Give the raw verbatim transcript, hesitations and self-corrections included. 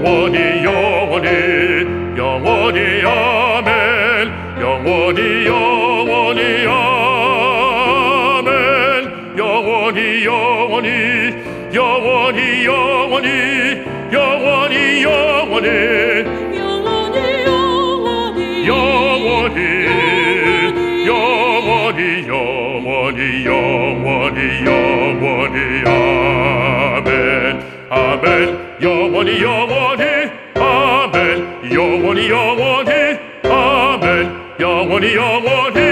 영원히 영원히 영원히 아멘. 영원히 영원히 아멘. 영원히 영원히 영원히 영원히 영원히 영원히 영원히 영원히 영원히 영원히 영원히 영원히 영원히 아멘. 아멘. 영원히 영원히 아멘. 영원히 영원히 아멘. 영원히 영원히